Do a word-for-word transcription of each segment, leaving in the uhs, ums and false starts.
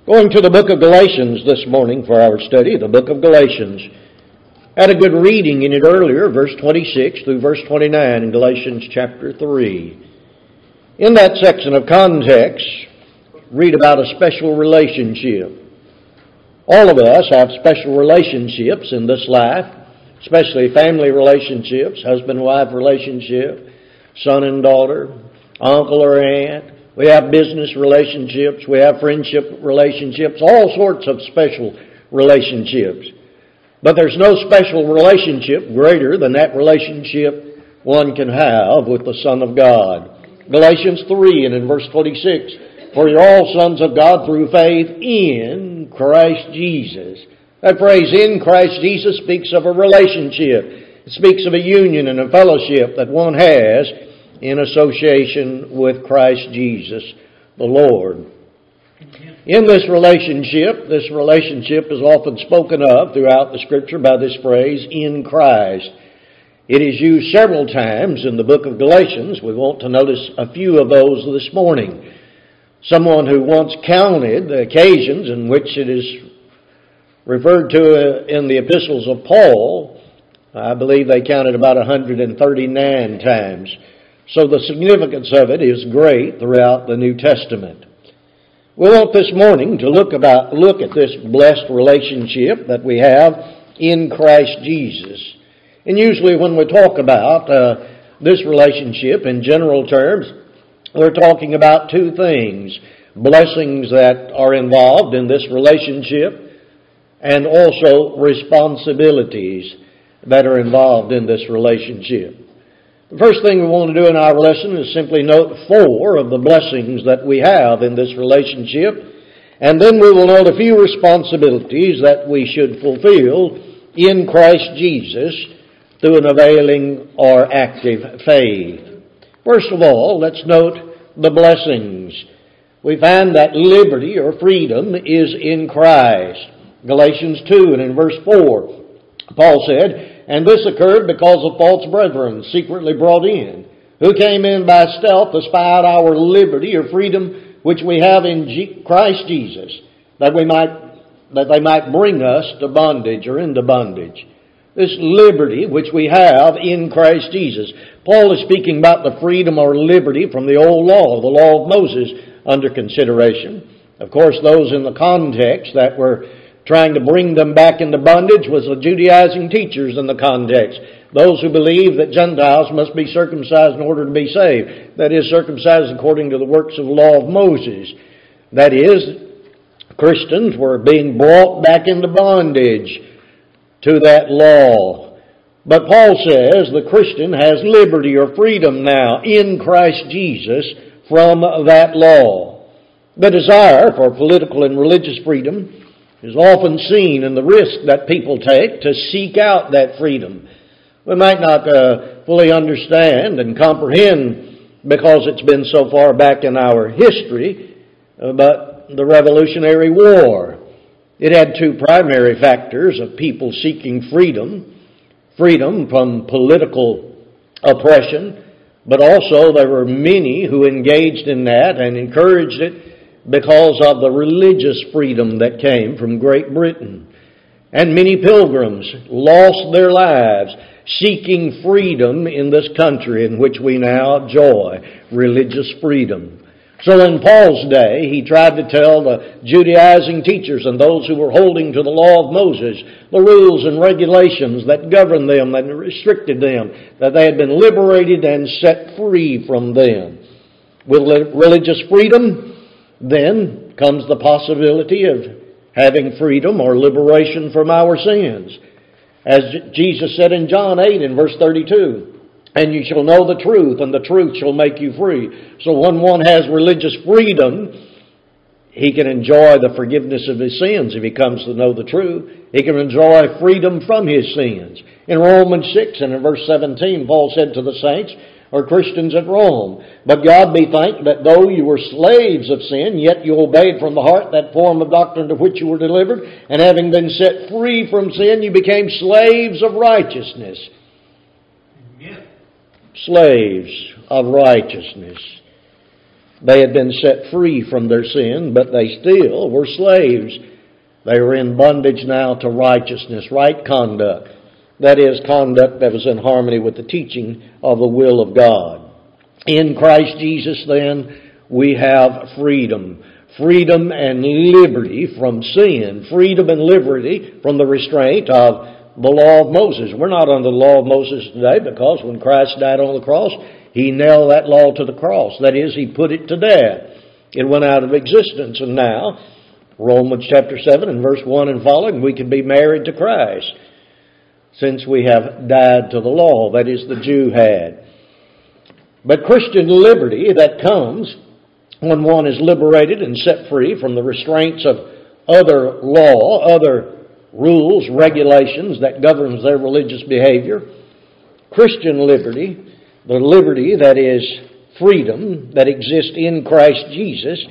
Going to the book of Galatians this morning for our study, the book of Galatians. Had a good reading in it earlier, verse twenty-six through verse twenty-nine in Galatians chapter three. In that section of context, read about a special relationship. All of us have special relationships in this life, especially family relationships, husband-wife relationship, son and daughter, uncle or aunt. We have business relationships, we have friendship relationships, all sorts of special relationships. But there's no special relationship greater than that relationship one can have with the Son of God. Galatians three and in verse twenty-six, for you're all sons of God through faith in Christ Jesus. That phrase, in Christ Jesus, speaks of a relationship. It speaks of a union and a fellowship that one has in association with Christ Jesus, the Lord. In this relationship, this relationship is often spoken of throughout the Scripture by this phrase, in Christ. It is used several times in the book of Galatians. We want to notice a few of those this morning. Someone who once counted the occasions in which it is referred to in the epistles of Paul, I believe they counted about one hundred thirty-nine times. So the significance of it is great throughout the New Testament. We want this morning to look about look at this blessed relationship that we have in Christ Jesus. And usually when we talk about uh, this relationship in general terms, we're talking about two things: blessings that are involved in this relationship and also responsibilities that are involved in this relationship. The first thing we want to do in our lesson is simply note four of the blessings that we have in this relationship, and then we will note a few responsibilities that we should fulfill in Christ Jesus through an availing or active faith. First of all, let's note the blessings. We find that liberty or freedom is in Christ. Galatians two and in verse four, Paul said, and this occurred because of false brethren secretly brought in, who came in by stealth to spy out our liberty or freedom which we have in G- Christ Jesus, that we might that they might bring us to bondage or into bondage. This liberty which we have in Christ Jesus. Paul is speaking about the freedom or liberty from the old law, the law of Moses, under consideration. Of course, those in the context that were trying to bring them back into bondage was the Judaizing teachers in the context. Those who believe that Gentiles must be circumcised in order to be saved. That is, circumcised according to the works of the law of Moses. That is, Christians were being brought back into bondage to that law. But Paul says the Christian has liberty or freedom now in Christ Jesus from that law. The desire for political and religious freedom is often seen in the risk that people take to seek out that freedom. We might not uh, fully understand and comprehend because it's been so far back in our history, uh, but the Revolutionary War, it had two primary factors of people seeking freedom, freedom from political oppression, but also there were many who engaged in that and encouraged it because of the religious freedom that came from Great Britain. And many pilgrims lost their lives seeking freedom in this country in which we now enjoy religious freedom. So in Paul's day, he tried to tell the Judaizing teachers and those who were holding to the law of Moses, the rules and regulations that governed them and restricted them, that they had been liberated and set free from them. With religious freedom, then comes the possibility of having freedom or liberation from our sins. As Jesus said in John eight in verse thirty-two, and you shall know the truth, and the truth shall make you free. So when one has religious freedom, he can enjoy the forgiveness of his sins if he comes to know the truth. He can enjoy freedom from his sins. In Romans six and in verse seventeen, Paul said to the saints, or Christians at Rome, but God be thanked that though you were slaves of sin, yet you obeyed from the heart that form of doctrine to which you were delivered, and having been set free from sin, you became slaves of righteousness. Amen. Slaves of righteousness. They had been set free from their sin, but they still were slaves. They were in bondage now to righteousness, right conduct. That is, conduct that was in harmony with the teaching of the will of God. In Christ Jesus, then, we have freedom. Freedom and liberty from sin. Freedom and liberty from the restraint of the law of Moses. We're not under the law of Moses today because when Christ died on the cross, He nailed that law to the cross. That is, He put it to death. It went out of existence. And now, Romans chapter seven and verse one and following, we can be married to Christ since we have died to the law. That is, the Jew had. But Christian liberty that comes when one is liberated and set free from the restraints of other law, other rules, regulations that governs their religious behavior. Christian liberty, the liberty that is freedom that exists in Christ Jesus,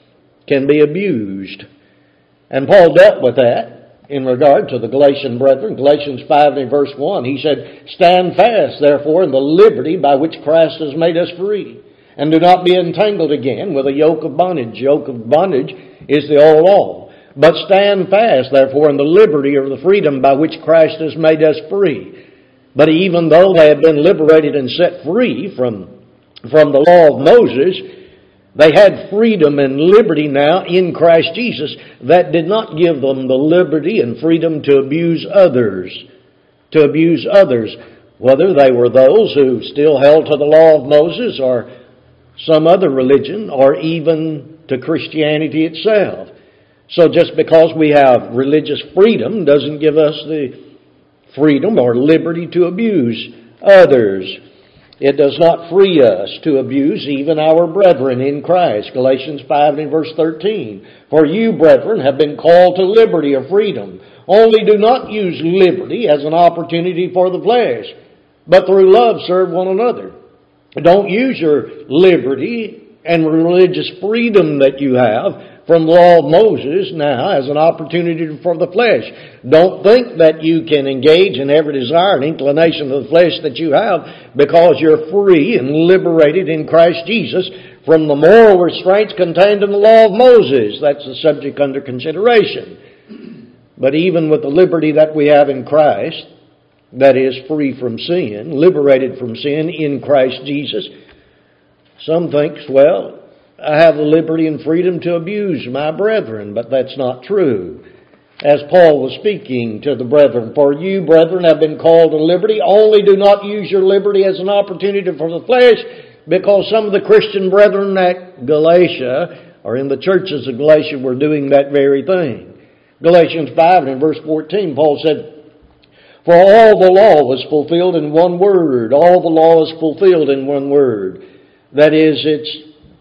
can be abused. And Paul dealt with that in regard to the Galatian brethren. Galatians five and verse one, he said, "Stand fast, therefore, in the liberty by which Christ has made us free, and do not be entangled again with a yoke of bondage." Yoke of bondage is the old law. "But stand fast, therefore, in the liberty or the freedom by which Christ has made us free." But even though they had been liberated and set free from, from the law of Moses, they had freedom and liberty now in Christ Jesus that did not give them the liberty and freedom to abuse others. To abuse others, whether they were those who still held to the law of Moses or some other religion or even to Christianity itself. So just because we have religious freedom doesn't give us the freedom or liberty to abuse others. It does not free us to abuse even our brethren in Christ. Galatians five and verse thirteen. "For you, brethren, have been called to liberty or freedom. Only do not use liberty as an opportunity for the flesh, but through love serve one another." Don't use your liberty and religious freedom that you have from the law of Moses now as an opportunity for the flesh. Don't think that you can engage in every desire and inclination of the flesh that you have because you're free and liberated in Christ Jesus from the moral restraints contained in the law of Moses. That's the subject under consideration. But even with the liberty that we have in Christ, that is free from sin, liberated from sin in Christ Jesus, some think, well, I have the liberty and freedom to abuse my brethren, but that's not true. As Paul was speaking to the brethren, "For you, brethren, have been called to liberty. Only do not use your liberty as an opportunity for the flesh," because some of the Christian brethren at Galatia, or in the churches of Galatia, were doing that very thing. Galatians five and verse fourteen, Paul said, "For all the law was fulfilled in one word." All the law is fulfilled in one word. That is, it's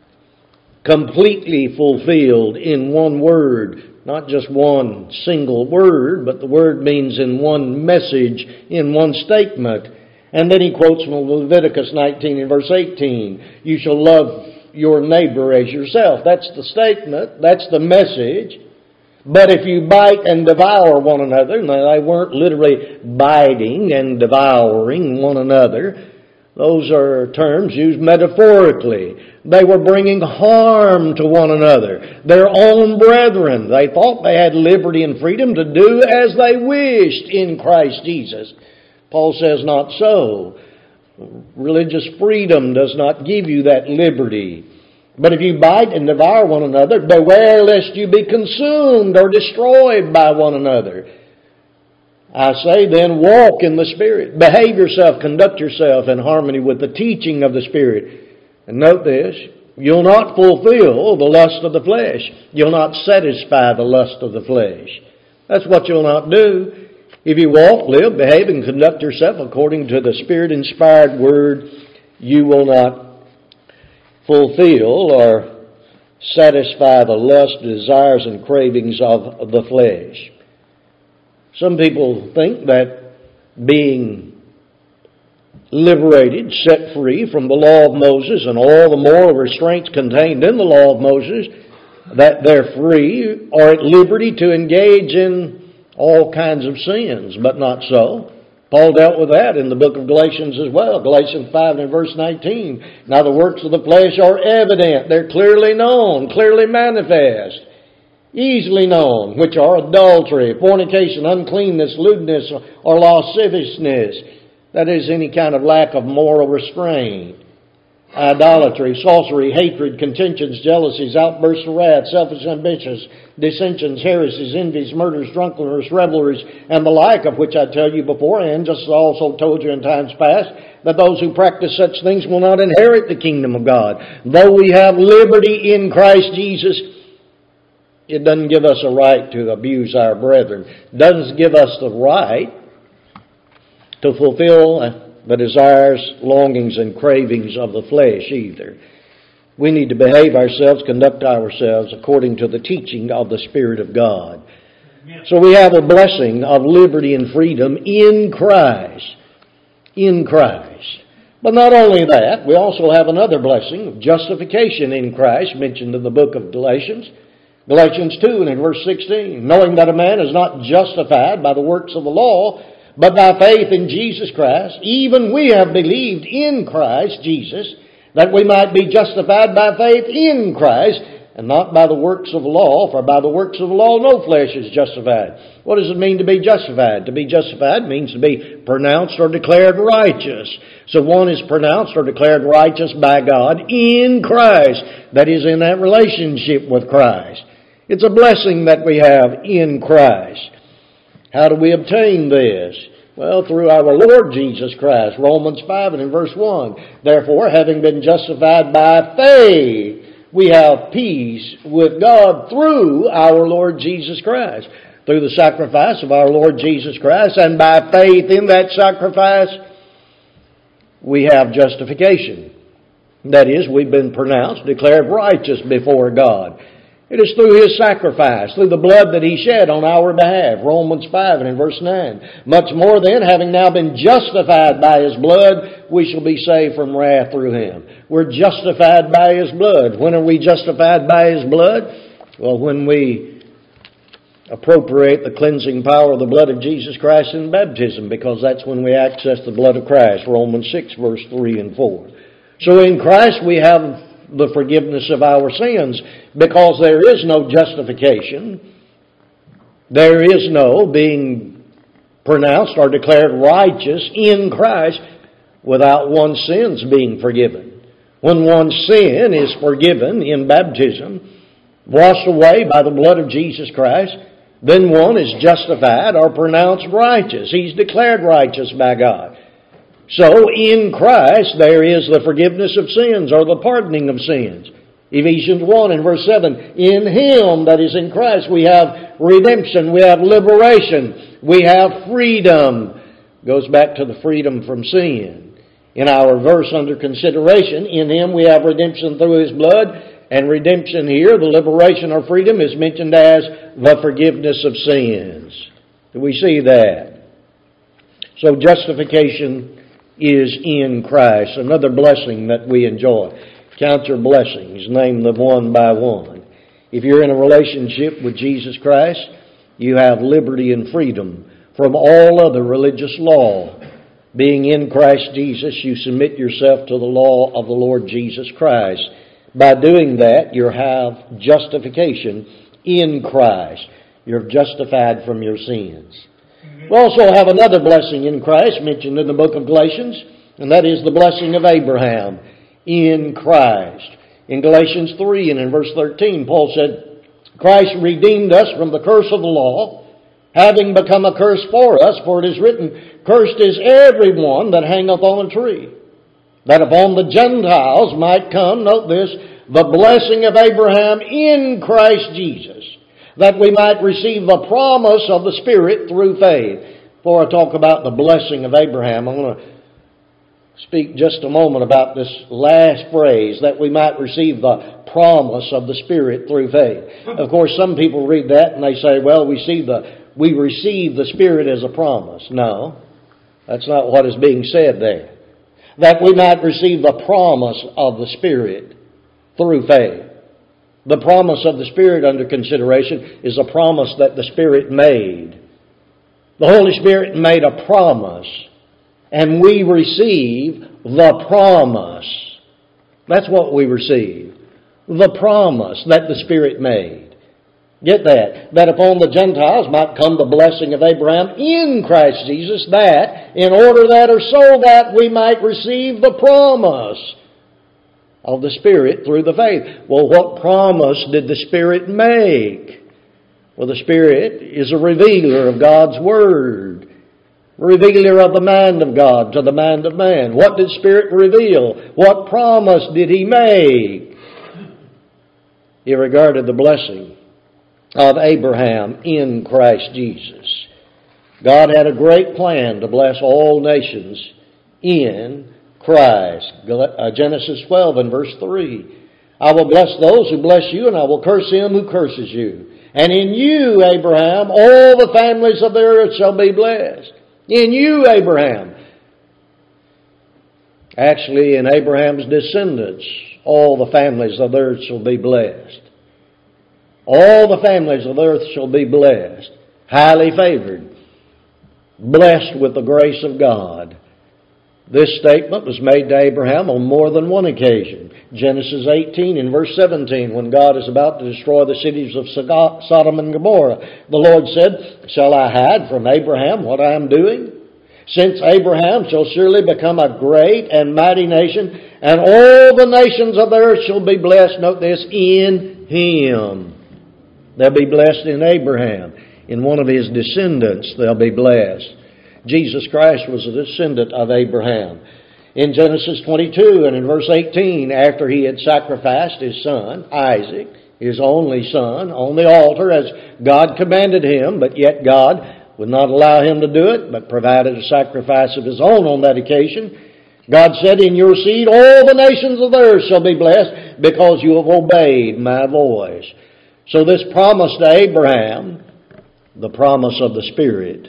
completely fulfilled in one word. Not just one single word, but the word means in one message, in one statement. And then he quotes from Leviticus nineteen and verse eighteen. "You shall love your neighbor as yourself." That's the statement. That's the message. But if you bite and devour one another, and they weren't literally biting and devouring one another, those are terms used metaphorically. They were bringing harm to one another, their own brethren. They thought they had liberty and freedom to do as they wished in Christ Jesus. Paul says not so. Religious freedom does not give you that liberty. "But if you bite and devour one another, beware lest you be consumed or destroyed by one another. I say then, walk in the Spirit. Behave yourself, conduct yourself in harmony with the teaching of the Spirit." And note this, you'll not fulfill the lust of the flesh. You'll not satisfy the lust of the flesh. That's what you'll not do. If you walk, live, behave, and conduct yourself according to the Spirit-inspired Word, you will not fulfill or satisfy the lust, desires, and cravings of the flesh. Some people think that being liberated, set free from the law of Moses and all the moral restraints contained in the law of Moses, that they're free or at liberty to engage in all kinds of sins, but not so. Paul dealt with that in the book of Galatians as well. Galatians five and verse nineteen. Now the works of the flesh are evident. They're clearly known, clearly manifest, easily known, which are adultery, fornication, uncleanness, lewdness, or lasciviousness. That is, any kind of lack of moral restraint. Idolatry, sorcery, hatred, contentions, jealousies, outbursts of wrath, selfish ambitions, dissensions, heresies, envies, murders, drunkenness, revelries, and the like, of which I tell you beforehand, just as I also told you in times past, that those who practice such things will not inherit the kingdom of God. Though we have liberty in Christ Jesus, it doesn't give us a right to abuse our brethren. It doesn't give us the right to fulfill the desires, longings, and cravings of the flesh either. We need to behave ourselves, conduct ourselves according to the teaching of the Spirit of God. So we have a blessing of liberty and freedom in Christ. In Christ. But not only that, we also have another blessing of justification in Christ, mentioned in the book of Galatians. Galatians two and in verse sixteen. Knowing that a man is not justified by the works of the law, but by faith in Jesus Christ, even we have believed in Christ Jesus, that we might be justified by faith in Christ, and not by the works of the law, for by the works of the law no flesh is justified. What does it mean to be justified? To be justified means to be pronounced or declared righteous. So one is pronounced or declared righteous by God in Christ, that is, in that relationship with Christ. It's a blessing that we have in Christ. How do we obtain this? Well, through our Lord Jesus Christ. Romans five and in verse one. Therefore, having been justified by faith, we have peace with God through our Lord Jesus Christ. Through the sacrifice of our Lord Jesus Christ, and by faith in that sacrifice, we have justification. That is, we've been pronounced, declared righteous before God. It is through His sacrifice, through the blood that He shed on our behalf. Romans five and in verse nine. Much more then, having now been justified by His blood, we shall be saved from wrath through Him. We're justified by His blood. When are we justified by His blood? Well, when we appropriate the cleansing power of the blood of Jesus Christ in baptism, because that's when we access the blood of Christ. Romans six verse three and four. So in Christ we have the forgiveness of our sins, because there is no justification. There is no being pronounced or declared righteous in Christ without one's sins being forgiven. When one's sin is forgiven in baptism, washed away by the blood of Jesus Christ, then one is justified or pronounced righteous. He's declared righteous by God. So in Christ there is the forgiveness of sins, or the pardoning of sins. Ephesians one and verse seven. In Him, that is in Christ, we have redemption, we have liberation, we have freedom. Goes back to the freedom from sin. In our verse under consideration, in Him we have redemption through His blood, and redemption here, the liberation or freedom, is mentioned as the forgiveness of sins. Do we see that? So justification is in Christ. Another blessing that we enjoy. Count your blessings. Name them one by one. If you're in a relationship with Jesus Christ, you have liberty and freedom from all other religious law. Being in Christ Jesus, you submit yourself to the law of the Lord Jesus Christ. By doing that, you have justification in Christ. You're justified from your sins. We also have another blessing in Christ mentioned in the book of Galatians, and that is the blessing of Abraham in Christ. In Galatians three and in verse thirteen, Paul said, Christ redeemed us from the curse of the law, having become a curse for us, for it is written, Cursed is everyone that hangeth on a tree, that upon the Gentiles might come, note this, the blessing of Abraham in Christ Jesus, that we might receive the promise of the Spirit through faith. Before I talk about the blessing of Abraham, I'm going to speak just a moment about this last phrase, that we might receive the promise of the Spirit through faith. Of course, some people read that and they say, well, we see the we receive the Spirit as a promise. No, that's not what is being said there. That we might receive the promise of the Spirit through faith. The promise of the Spirit under consideration is a promise that the Spirit made. The Holy Spirit made a promise, and we receive the promise. That's what we receive. The promise that the Spirit made. Get that. That upon the Gentiles might come the blessing of Abraham in Christ Jesus, that in order that or so that we might receive the promise of the Spirit through the faith. Well, what promise did the Spirit make? Well, the Spirit is a revealer of God's Word. Revealer of the mind of God to the mind of man. What did Spirit reveal? What promise did He make? He regarded the blessing of Abraham in Christ Jesus. God had a great plan to bless all nations in Christ. Genesis twelve and verse three. I will bless those who bless you, and I will curse him who curses you. And in you, Abraham, all the families of the earth shall be blessed. In you, Abraham. Actually, in Abraham's descendants, all the families of the earth shall be blessed. All the families of the earth shall be blessed, highly favored, blessed with the grace of God. This statement was made to Abraham on more than one occasion. Genesis eighteen and verse seventeen, when God is about to destroy the cities of Sodom and Gomorrah, the Lord said, "Shall I hide from Abraham what I am doing? Since Abraham shall surely become a great and mighty nation, and all the nations of the earth shall be blessed," note this, "in him." They'll be blessed in Abraham. In one of his descendants, they'll be blessed. Jesus Christ was a descendant of Abraham. In Genesis twenty-two and in verse eighteen, after he had sacrificed his son, Isaac, his only son, on the altar as God commanded him, but yet God would not allow him to do it, but provided a sacrifice of his own on that occasion. God said, "In your seed all the nations of the earth shall be blessed, because you have obeyed my voice." So this promise to Abraham, the promise of the Spirit,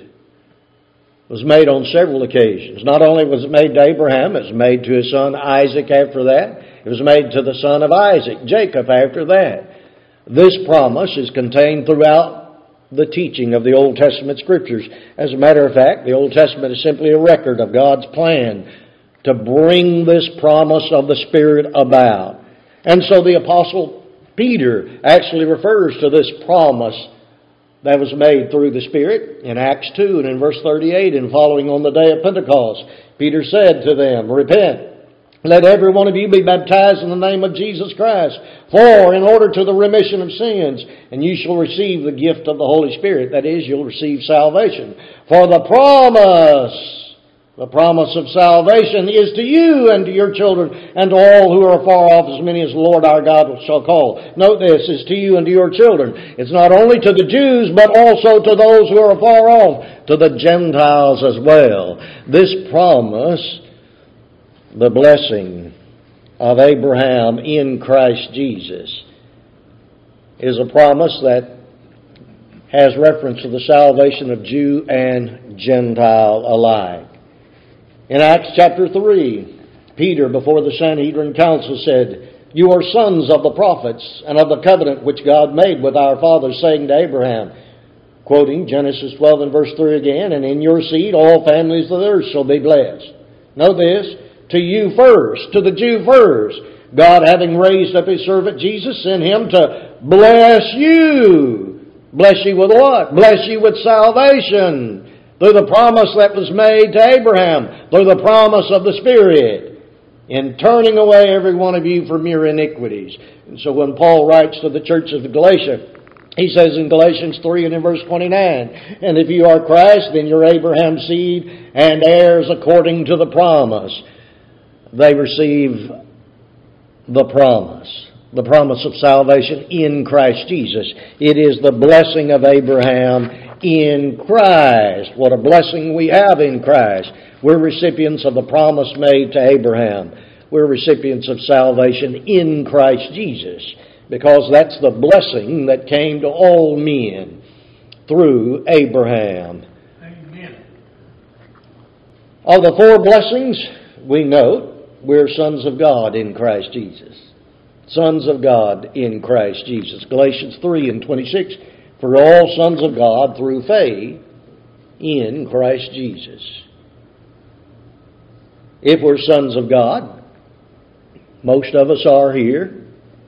was made on several occasions. Not only was it made to Abraham, it was made to his son Isaac after that. It was made to the son of Isaac, Jacob, after that. This promise is contained throughout the teaching of the Old Testament Scriptures. As a matter of fact, the Old Testament is simply a record of God's plan to bring this promise of the Spirit about. And so the Apostle Peter actually refers to this promise that was made through the Spirit in Acts two and in verse thirty-eight and following on the day of Pentecost. Peter said to them, "Repent, let every one of you be baptized in the name of Jesus Christ, for in order to the remission of sins, and you shall receive the gift of the Holy Spirit." That is, you'll receive salvation. For the promise, the promise of salvation is to you and to your children and to all who are far off, as many as the Lord our God shall call. Note this, is to you and to your children. It's not only to the Jews, but also to those who are far off, to the Gentiles as well. This promise, the blessing of Abraham in Christ Jesus, is a promise that has reference to the salvation of Jew and Gentile alike. In Acts chapter three, Peter, before the Sanhedrin council, said, "You are sons of the prophets and of the covenant which God made with our fathers, saying to Abraham," quoting Genesis twelve and verse three again, "And in your seed all families of the earth shall be blessed." Know this, to you first, to the Jew first. God, having raised up His servant Jesus, sent Him to bless you. Bless you with what? Bless you with salvation. Through the promise that was made to Abraham, through the promise of the Spirit, in turning away every one of you from your iniquities. And so when Paul writes to the church of Galatia, he says in Galatians three and in verse twenty-nine, "And if you are Christ, then you're Abraham's seed and heirs according to the promise." They receive the promise. The promise of salvation in Christ Jesus. It is the blessing of Abraham in Christ. What a blessing we have in Christ. We're recipients of the promise made to Abraham. We're recipients of salvation in Christ Jesus, because that's the blessing that came to all men through Abraham. Amen. Of the four blessings, we note we're sons of God in Christ Jesus. Sons of God in Christ Jesus. Galatians three and twenty-six, "For all sons of God through faith in Christ Jesus. If we're sons of God, most of us are here,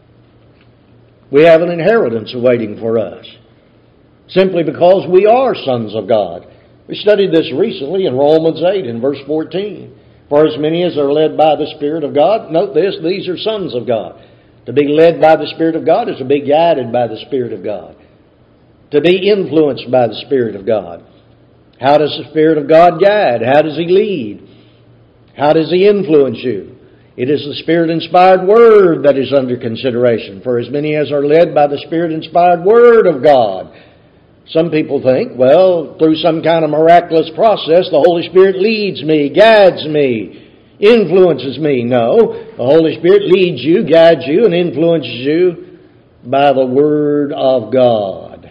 we have an inheritance awaiting for us, simply because we are sons of God. We studied this recently in Romans eight in verse fourteen. For as many as are led by the Spirit of God, note this, these are sons of God. To be led by the Spirit of God is to be guided by the Spirit of God. To be influenced by the Spirit of God. How does the Spirit of God guide? How does He lead? How does He influence you? It is the Spirit-inspired Word that is under consideration. For as many as are led by the Spirit-inspired Word of God. Some people think, well, through some kind of miraculous process, the Holy Spirit leads me, guides me, influences me. No, the Holy Spirit leads you, guides you, and influences you by the Word of God.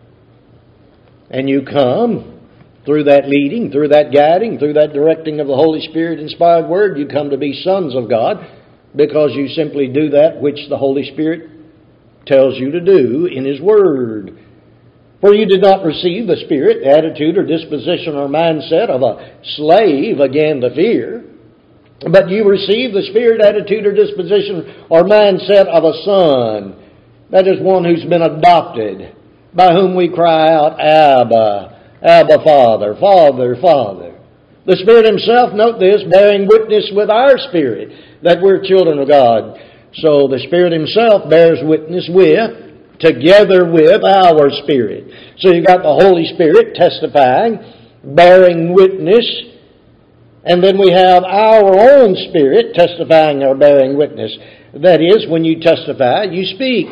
And you come through that leading, through that guiding, through that directing of the Holy Spirit-inspired Word, you come to be sons of God because you simply do that which the Holy Spirit tells you to do in His Word. For you did not receive the spirit, attitude, or disposition or mindset of a slave again to fear, but you received the spirit, attitude, or disposition or mindset of a son. That is one who's been adopted, by whom we cry out, Abba, Abba, Father, Father, Father. The Spirit Himself, note this, bearing witness with our spirit that we're children of God. So the Spirit Himself bears witness with, together with our spirit. So you've got the Holy Spirit testifying, bearing witness, and then we have our own spirit testifying or bearing witness. That is, when you testify, you speak.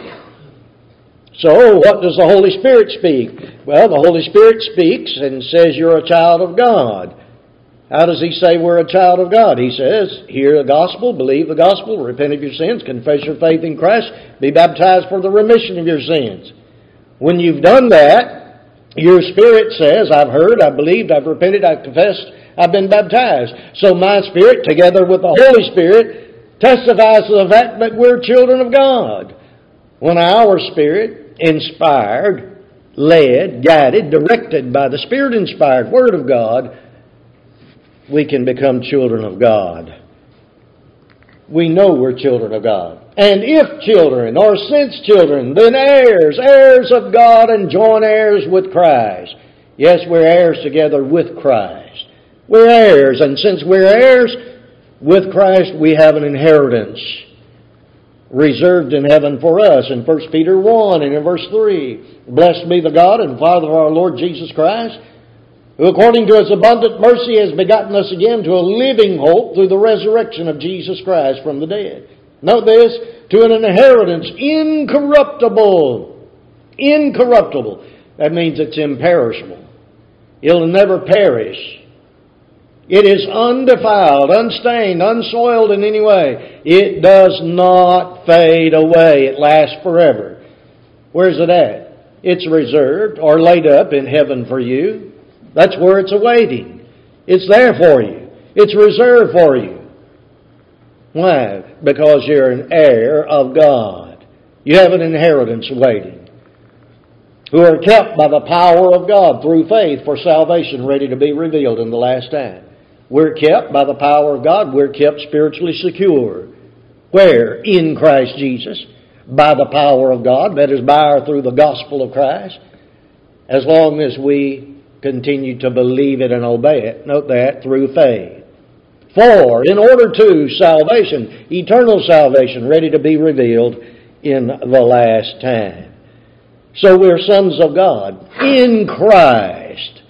So what does the Holy Spirit speak? Well, the Holy Spirit speaks and says you're a child of God. How does He say we're a child of God? He says, hear the gospel, believe the gospel, repent of your sins, confess your faith in Christ, be baptized for the remission of your sins. When you've done that, your spirit says, I've heard, I've believed, I've repented, I've confessed, I've been baptized. So my spirit, together with the Holy Spirit, testifies to the fact that we're children of God. When our spirit, inspired, led, guided, directed by the Spirit-inspired Word of God, we can become children of God. We know we're children of God. And if children, or since children, then heirs, heirs of God and joint heirs with Christ. Yes, we're heirs together with Christ. We're heirs, and since we're heirs with Christ, we have an inheritance reserved in heaven for us. In First Peter one and in verse three, blessed be the God and Father of our Lord Jesus Christ, who according to His abundant mercy has begotten us again to a living hope through the resurrection of Jesus Christ from the dead. Note this, to an inheritance incorruptible. Incorruptible. That means it's imperishable. It'll never perish. It is undefiled, unstained, unsoiled in any way. It does not fade away. It lasts forever. Where's it at? It's reserved or laid up in heaven for you. That's where it's awaiting. It's there for you. It's reserved for you. Why? Because you're an heir of God. You have an inheritance waiting. Who are kept by the power of God through faith for salvation ready to be revealed in the last time. We're kept by the power of God. We're kept spiritually secure. Where? In Christ Jesus. By the power of God. That is by or through the gospel of Christ. As long as we continue to believe it and obey it. Note that, through faith. For, in order to salvation, eternal salvation, ready to be revealed in the last time. So we're sons of God in Christ.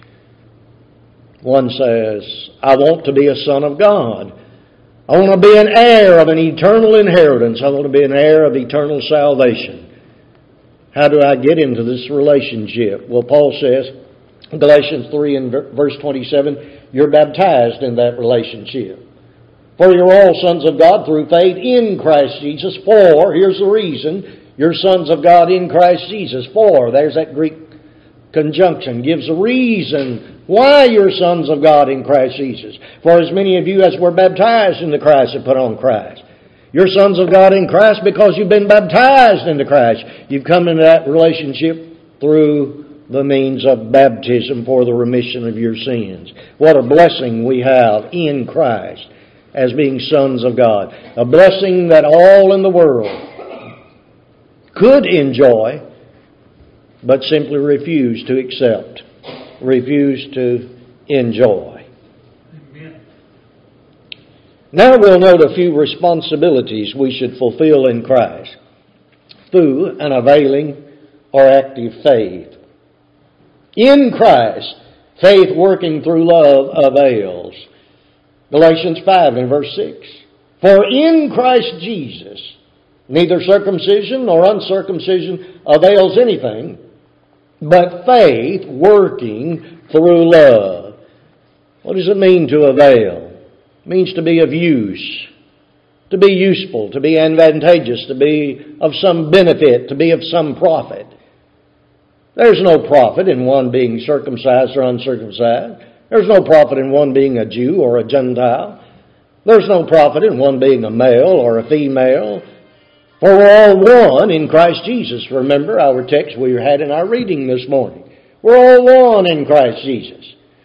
One says, I want to be a son of God. I want to be an heir of an eternal inheritance. I want to be an heir of eternal salvation. How do I get into this relationship? Well, Paul says, Galatians three and verse twenty-seven, you're baptized in that relationship. For you're all sons of God through faith in Christ Jesus. For, here's the reason, you're sons of God in Christ Jesus. For, there's that Greek conjunction, gives a reason why you're sons of God in Christ Jesus. For as many of you as were baptized into Christ have put on Christ. You're sons of God in Christ because you've been baptized into Christ. You've come into that relationship through the means of baptism for the remission of your sins. What a blessing we have in Christ as being sons of God. A blessing that all in the world could enjoy, but simply refuse to accept, refuse to enjoy. Amen. Now we'll note a few responsibilities we should fulfill in Christ through an availing or active faith. In Christ, faith working through love avails. Galatians five and verse six. For in Christ Jesus, neither circumcision nor uncircumcision avails anything, but faith working through love. What does it mean to avail? It means to be of use, to be useful, to be advantageous, to be of some benefit, to be of some profit. There's no profit in one being circumcised or uncircumcised. There's no profit in one being a Jew or a Gentile. There's no profit in one being a male or a female. For we're all one in Christ Jesus. Remember our text we had in our reading this morning. We're all one in Christ Jesus.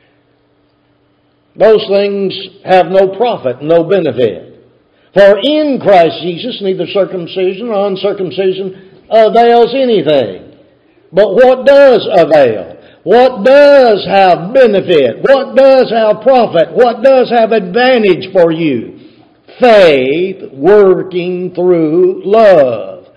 Those things have no profit, no benefit. For in Christ Jesus neither circumcision or uncircumcision avails anything. But what does avail? What does have benefit? What does have profit? What does have advantage for you? Faith working through love.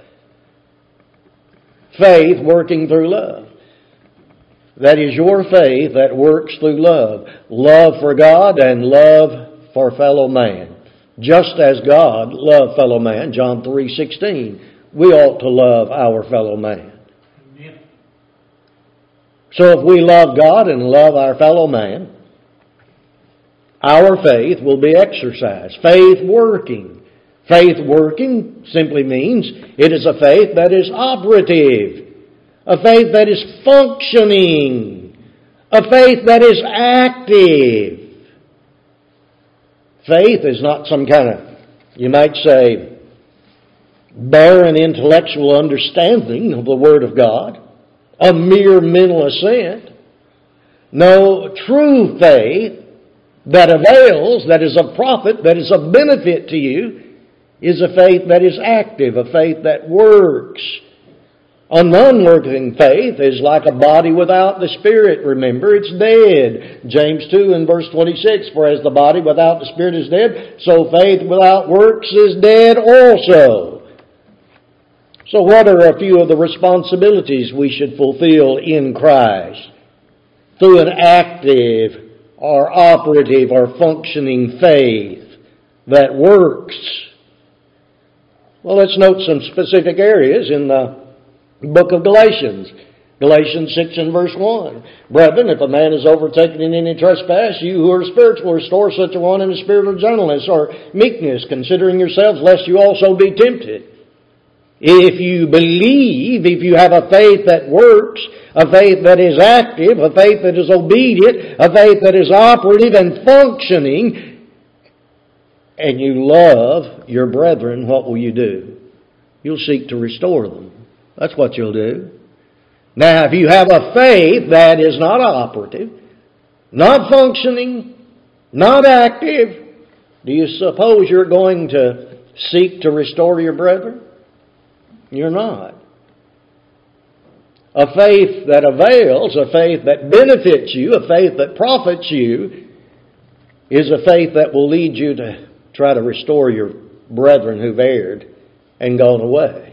Faith working through love. That is your faith that works through love. Love for God and love for fellow man. Just as God loved fellow man, John three sixteen, we ought to love our fellow man. Amen. So if we love God and love our fellow man, our faith will be exercised. Faith working. Faith working simply means it is a faith that is operative. A faith that is functioning. A faith that is active. Faith is not some kind of, you might say, barren intellectual understanding of the Word of God. A mere mental assent. No, true faith that avails, that is of profit, that is of benefit to you, is a faith that is active, a faith that works. A non-working faith is like a body without the Spirit. Remember, it's dead. James two and verse twenty-six, for as the body without the Spirit is dead, so faith without works is dead also. So what are a few of the responsibilities we should fulfill in Christ through an active or operative or functioning faith that works? Well, let's note some specific areas in the book of Galatians. Galatians six and verse one. Brethren, if a man is overtaken in any trespass, you who are spiritual, restore such a one in a spirit of gentleness or meekness, considering yourselves, lest you also be tempted. If you believe, if you have a faith that works, a faith that is active, a faith that is obedient, a faith that is operative and functioning, and you love your brethren, what will you do? You'll seek to restore them. That's what you'll do. Now, if you have a faith that is not operative, not functioning, not active, do you suppose you're going to seek to restore your brethren? You're not. A faith that avails, a faith that benefits you, a faith that profits you, is a faith that will lead you to try to restore your brethren who've erred and gone away.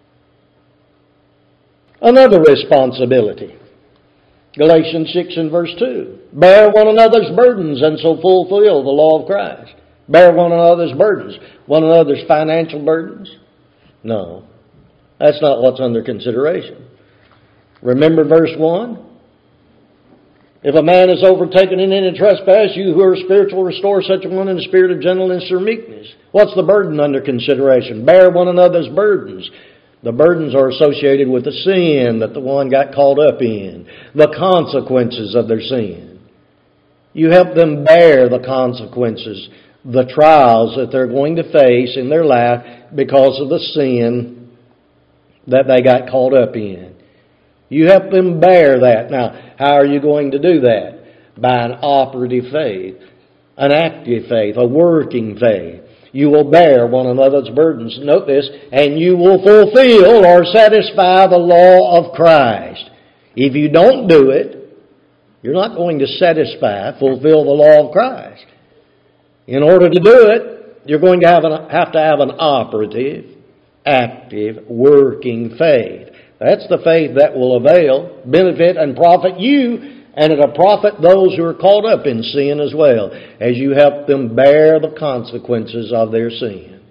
Another responsibility. Galatians six and verse two. Bear one another's burdens and so fulfill the law of Christ. Bear one another's burdens. One another's financial burdens? No. That's not what's under consideration. Remember verse one? If a man is overtaken in any trespass, you who are spiritual, restore such a one in a spirit of gentleness or meekness. What's the burden under consideration? Bear one another's burdens. The burdens are associated with the sin that the one got caught up in, the consequences of their sin. You help them bear the consequences, the trials that they're going to face in their life because of the sin that they got caught up in. You help them bear that. Now, how are you going to do that? By an operative faith, an active faith, a working faith. You will bear one another's burdens. Note this, and you will fulfill or satisfy the law of Christ. If you don't do it, you're not going to satisfy, fulfill the law of Christ. In order to do it, you're going to have, an, have to have an operative, active, working faith. That's the faith that will avail, benefit, and profit you, and it'll profit those who are caught up in sin as well, as you help them bear the consequences of their sin.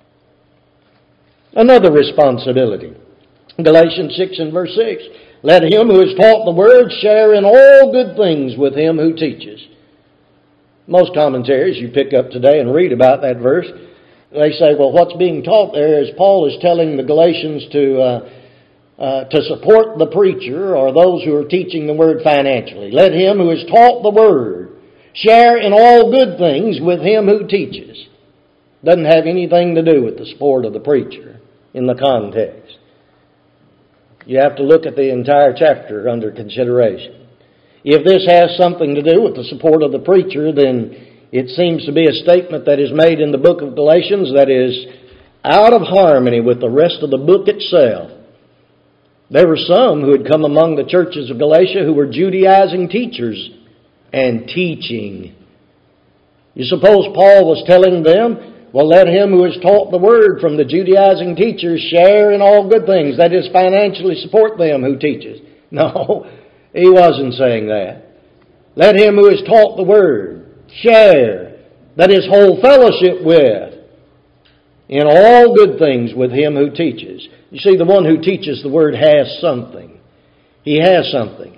Another responsibility. Galatians six and verse six. Let him who is taught the word share in all good things with him who teaches. Most commentaries you pick up today and read about that verse, they say, well, what's being taught there is Paul is telling the Galatians to uh, uh, to support the preacher or those who are teaching the word financially. Let him who is taught the word share in all good things with him who teaches. Doesn't have anything to do with the support of the preacher in the context. You have to look at the entire chapter under consideration. If this has something to do with the support of the preacher, then it seems to be a statement that is made in the book of Galatians that is out of harmony with the rest of the book itself. There were some who had come among the churches of Galatia who were Judaizing teachers and teaching. You suppose Paul was telling them, well, let him who is taught the word from the Judaizing teachers share in all good things, that is, financially support them who teaches. No, he wasn't saying that. Let him who is taught the word share, that is, hold fellowship with, in all good things with him who teaches. You see, the one who teaches the word has something. He has something.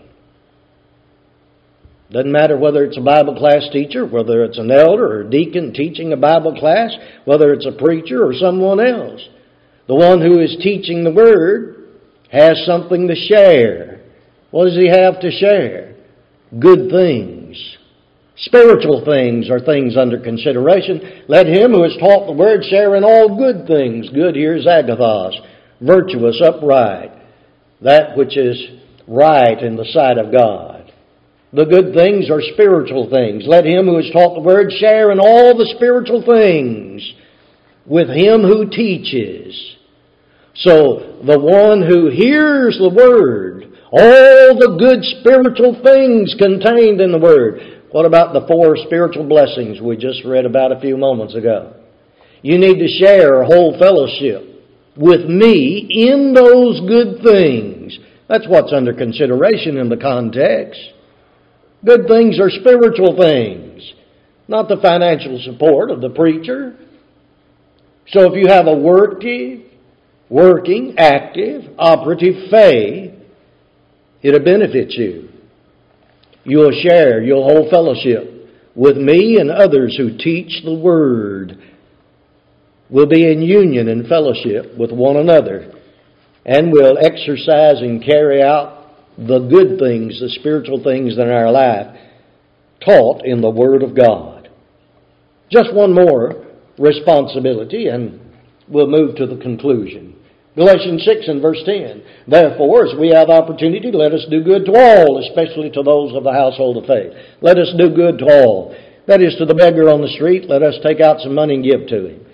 Doesn't matter whether it's a Bible class teacher, whether it's an elder or a deacon teaching a Bible class, whether it's a preacher or someone else. The one who is teaching the word has something to share. What does he have to share? Good things. Spiritual things are things under consideration. Let him who is taught the word share in all good things. Good here is agathos, virtuous, upright, that which is right in the sight of God. The good things are spiritual things. Let him who is taught the word share in all the spiritual things with him who teaches. So the one who hears the word, all the good spiritual things contained in the word. What about the four spiritual blessings we just read about a few moments ago? You need to share a whole fellowship with me in those good things. That's what's under consideration in the context. Good things are spiritual things, not the financial support of the preacher. So if you have a working, working, active, operative faith, it'll benefit you. You'll share, you'll hold fellowship with me and others who teach the Word. We'll be in union and fellowship with one another, and we'll exercise and carry out the good things, the spiritual things in our life taught in the Word of God. Just one more responsibility and we'll move to the conclusion. Galatians six and verse ten. Therefore, as we have opportunity, let us do good to all, especially to those of the household of faith. Let us do good to all. That is, to the beggar on the street, let us take out some money and give to him.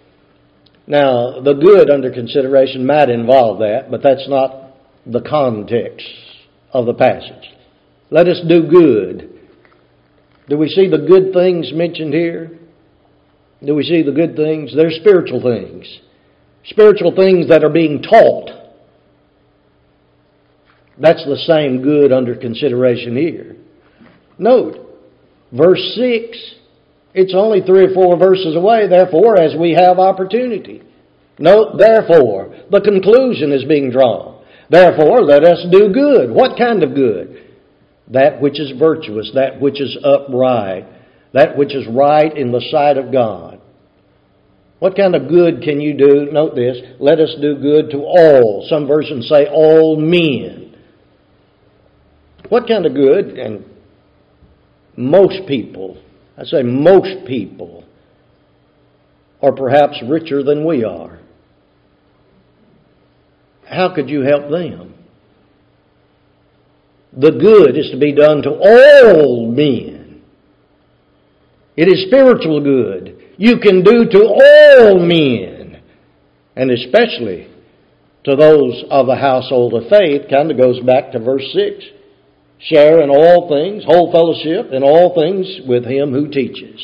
Now, the good under consideration might involve that, but that's not the context of the passage. Let us do good. Do we see the good things mentioned here? Do we see the good things? They're spiritual things. Spiritual things that are being taught. That's the same good under consideration here. Note, verse six, it's only three or four verses away, therefore, as we have opportunity. Note, therefore, the conclusion is being drawn. Therefore, let us do good. What kind of good? That which is virtuous, that which is upright, that which is right in the sight of God. What kind of good can you do? Note this, let us do good to all. Some versions say all men. What kind of good? And most people, I say most people, are perhaps richer than we are. How could you help them? The good is to be done to all men. It is spiritual good. You can do to all men, and especially to those of the household of faith. Kind of goes back to verse six. Share in all things, whole fellowship in all things with him who teaches.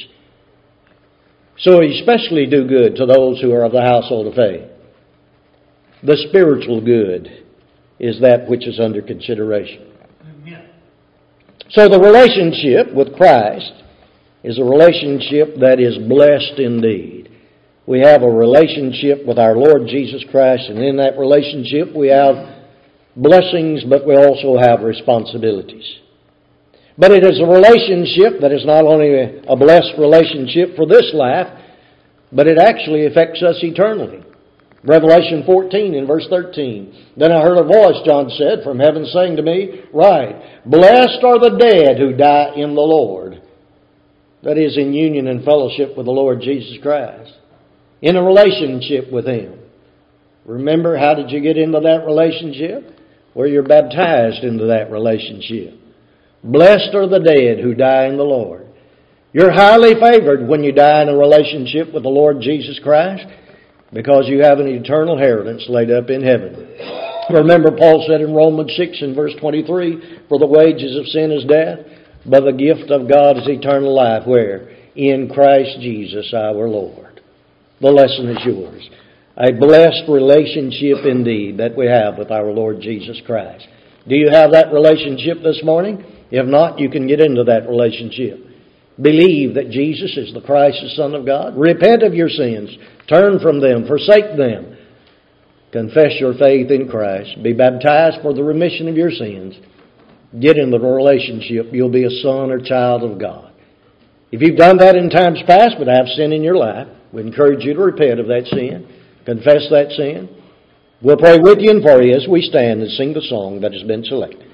So especially do good to those who are of the household of faith. The spiritual good is that which is under consideration. Amen. So the relationship with Christ is a relationship that is blessed indeed. We have a relationship with our Lord Jesus Christ, and in that relationship we have blessings, but we also have responsibilities. But it is a relationship that is not only a blessed relationship for this life, but it actually affects us eternally. Revelation fourteen in verse thirteen. Then I heard a voice, John said, from heaven saying to me, Write, blessed are the dead who die in the Lord. That is, in union and fellowship with the Lord Jesus Christ. In a relationship with Him. Remember, how did you get into that relationship? Well, you're baptized into that relationship. Blessed are the dead who die in the Lord. You're highly favored when you die in a relationship with the Lord Jesus Christ, because you have an eternal inheritance laid up in heaven. Remember, Paul said in Romans six and verse twenty-three, For the wages of sin is death, but the gift of God is eternal life. Where? In Christ Jesus our Lord. The lesson is yours. A blessed relationship indeed that we have with our Lord Jesus Christ. Do you have that relationship this morning? If not, you can get into that relationship. Believe that Jesus is the Christ, the Son of God. Repent of your sins. Turn from them. Forsake them. Confess your faith in Christ. Be baptized for the remission of your sins. Get into the relationship. You'll be a son or child of God. If you've done that in times past but have sin in your life, we encourage you to repent of that sin. Confess that sin. We'll pray with you and for you as we stand and sing the song that has been selected.